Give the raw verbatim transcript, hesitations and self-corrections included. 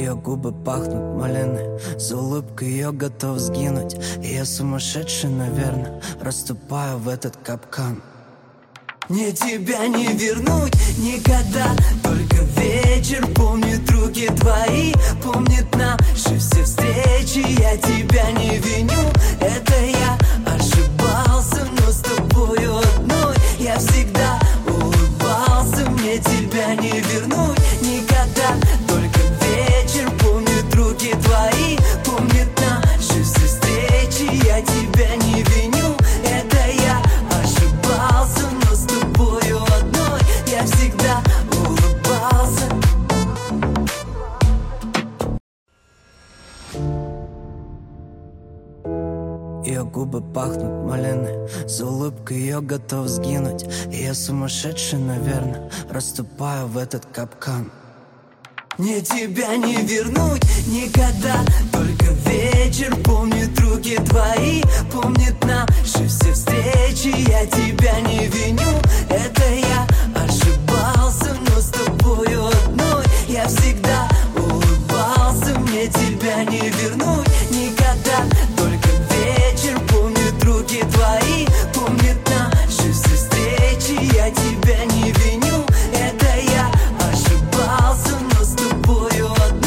Ее губы пахнут малиной, за улыбкой ее готов сгинуть. И я сумасшедший, наверное, расступаю в этот капкан. Мне тебя не вернуть никогда, только вечер помнит руки твои, помнит наши все встречи. Я тебя не виню, это я ошибался, но с тобою одной я всегда улыбался. Мне тебя не вернуть никогда, только вечер помнит руки твои, помнит наши все встречи. Я тебя не виню, это я ошибался, но с тобою одной я всегда улыбался. Ее губы пахнут малиной, за улыбкой ее готов сгинуть. И я сумасшедший, наверное, расступаю в этот капкан. Мне тебя не вернуть никогда, только вечер помнит